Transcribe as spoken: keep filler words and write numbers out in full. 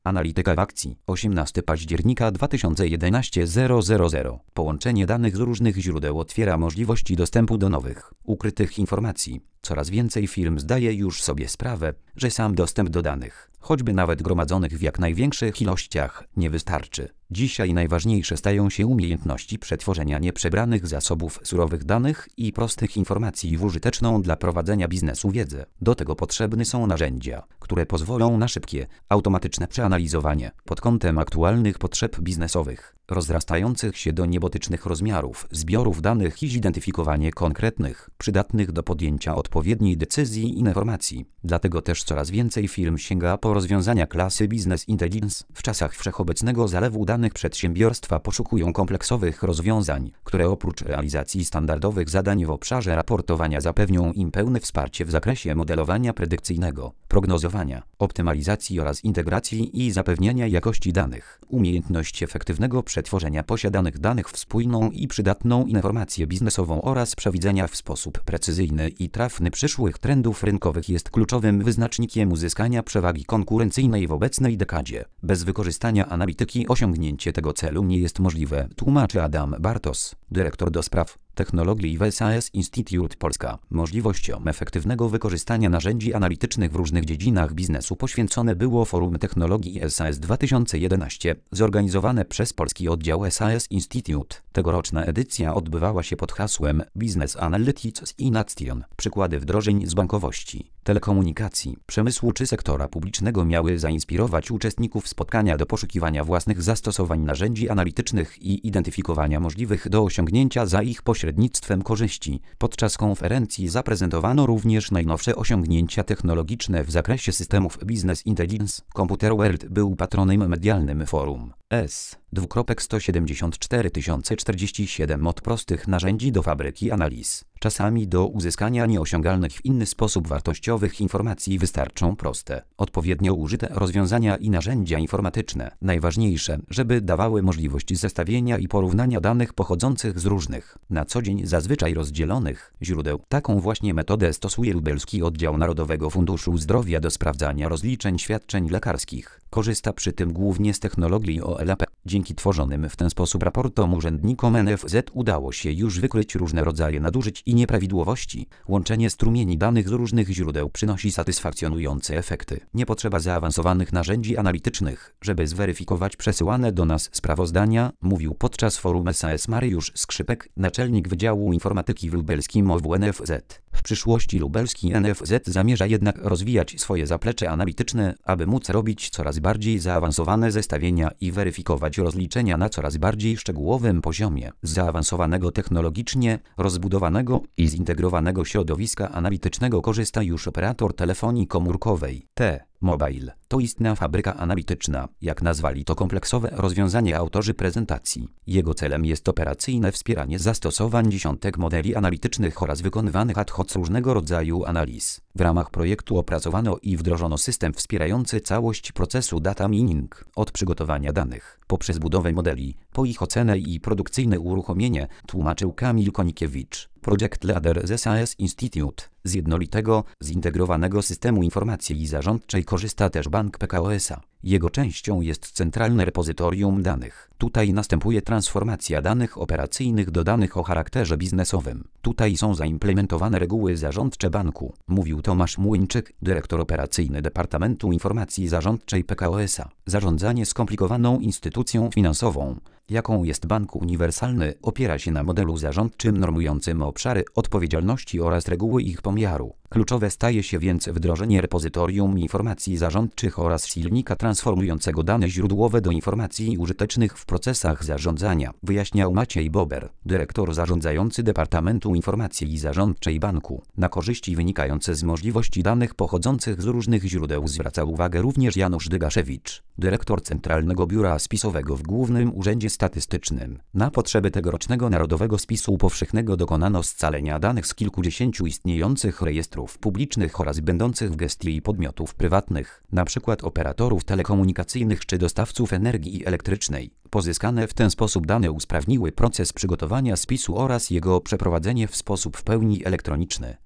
Analityka w akcji. osiemnastego października dwa tysiące jedenastego zero zero zero. Połączenie danych z różnych źródeł otwiera możliwości dostępu do nowych, ukrytych informacji. Coraz więcej firm zdaje już sobie sprawę, że sam dostęp do danych, choćby nawet gromadzonych w jak największych ilościach, nie wystarczy. Dzisiaj najważniejsze stają się umiejętności przetworzenia nieprzebranych zasobów surowych danych i prostych informacji w użyteczną dla prowadzenia biznesu wiedzę. Do tego potrzebne są narzędzia, które pozwolą na szybkie, automatyczne przeanalizowanie pod kątem aktualnych potrzeb biznesowych, rozrastających się do niebotycznych rozmiarów zbiorów danych i zidentyfikowanie konkretnych, przydatnych do podjęcia odpowiedniej decyzji i informacji. Dlatego też coraz więcej firm sięga po rozwiązania klasy Business Intelligence. W czasach wszechobecnego zalewu danych przedsiębiorstwa poszukują kompleksowych rozwiązań, które oprócz realizacji standardowych zadań w obszarze raportowania zapewnią im pełne wsparcie w zakresie modelowania predykcyjnego, prognozowania, optymalizacji oraz integracji i zapewniania jakości danych. Umiejętność efektywnego przetworzenia posiadanych danych w spójną i przydatną informację biznesową oraz przewidzenia w sposób precyzyjny i trafny przyszłych trendów rynkowych jest kluczowym wyznacznikiem uzyskania przewagi konkurencyjnej w obecnej dekadzie. Bez wykorzystania analityki osiągnięcie tego celu nie jest możliwe, tłumaczy Adam Bartos, dyrektor do spraw technologii w S A S Institute Polska. Możliwością efektywnego wykorzystania narzędzi analitycznych w różnych dziedzinach biznesu poświęcone było Forum Technologii S A S dwa tysiące jedenaście, zorganizowane przez polski oddział S A S Institute. Tegoroczna edycja odbywała się pod hasłem Business Analytics in Action. Przykłady wdrożeń z bankowości, telekomunikacji, przemysłu czy sektora publicznego miały zainspirować uczestników spotkania do poszukiwania własnych zastosowań narzędzi analitycznych i identyfikowania możliwych do osiągnięcia za ich pośrednictwem korzyści. Podczas konferencji zaprezentowano również najnowsze osiągnięcia technologiczne w zakresie systemów Business Intelligence. Computer World był patronem medialnym forum. S. sto siedemdziesiąt cztery tysiące czterdzieści siedem od prostych narzędzi do fabryki analiz. Czasami do uzyskania nieosiągalnych w inny sposób wartościowych informacji wystarczą proste, odpowiednio użyte rozwiązania i narzędzia informatyczne. Najważniejsze, żeby dawały możliwość zestawienia i porównania danych pochodzących z różnych, na co dzień zazwyczaj rozdzielonych, źródeł. Taką właśnie metodę stosuje lubelski oddział Narodowego Funduszu Zdrowia do sprawdzania rozliczeń świadczeń lekarskich. Korzysta przy tym głównie z technologii O L A P. Dzięki tworzonym w ten sposób raportom urzędnikom N F Z udało się już wykryć różne rodzaje nadużyć i nieprawidłowości. Łączenie strumieni danych z różnych źródeł przynosi satysfakcjonujące efekty. Nie potrzeba zaawansowanych narzędzi analitycznych, żeby zweryfikować przesyłane do nas sprawozdania, mówił podczas forum S A S Mariusz Skrzypek, naczelnik Wydziału Informatyki w lubelskim O W N F Z. W przyszłości lubelski N F Z zamierza jednak rozwijać swoje zaplecze analityczne, aby móc robić coraz bardziej zaawansowane zestawienia i weryfikować rozliczenia na coraz bardziej szczegółowym poziomie. Z zaawansowanego technologicznie, rozbudowanego i zintegrowanego środowiska analitycznego korzysta już operator telefonii komórkowej T-Mobile. To istna fabryka analityczna, jak nazwali to kompleksowe rozwiązanie autorzy prezentacji. Jego celem jest operacyjne wspieranie zastosowań dziesiątek modeli analitycznych oraz wykonywanych ad hoc różnego rodzaju analiz. W ramach projektu opracowano i wdrożono system wspierający całość procesu data mining, od przygotowania danych, poprzez budowę modeli, po ich ocenę i produkcyjne uruchomienie, tłumaczył Kamil Konikiewicz, project leader z S A S Institute. Z jednolitego, zintegrowanego systemu informacji zarządczej korzysta też Bank P K O S A. Jego częścią jest centralne repozytorium danych. Tutaj następuje transformacja danych operacyjnych do danych o charakterze biznesowym. Tutaj są zaimplementowane reguły zarządcze banku, mówił Tomasz Młyńczyk, dyrektor operacyjny Departamentu Informacji Zarządczej P K O S A. Zarządzanie skomplikowaną instytucją finansową, jaką jest Bank Uniwersalny, opiera się na modelu zarządczym normującym obszary odpowiedzialności oraz reguły ich pomiaru. Kluczowe staje się więc wdrożenie repozytorium informacji zarządczych oraz silnika transformującego dane źródłowe do informacji użytecznych w procesach zarządzania, wyjaśniał Maciej Bober, dyrektor zarządzający Departamentu Informacji Zarządczej Banku. Na korzyści wynikające z możliwości danych pochodzących z różnych źródeł zwraca uwagę również Janusz Dygaszewicz, dyrektor Centralnego Biura Spisowego w Głównym Urzędzie Statystycznym. Na potrzeby tegorocznego Narodowego Spisu Powszechnego dokonano scalenia danych z kilkudziesięciu istniejących rejestrów publicznych oraz będących w gestii podmiotów prywatnych, np. operatorów telekomunikacyjnych czy dostawców energii elektrycznej. Pozyskane w ten sposób dane usprawniły proces przygotowania spisu oraz jego przeprowadzenie w sposób w pełni elektroniczny.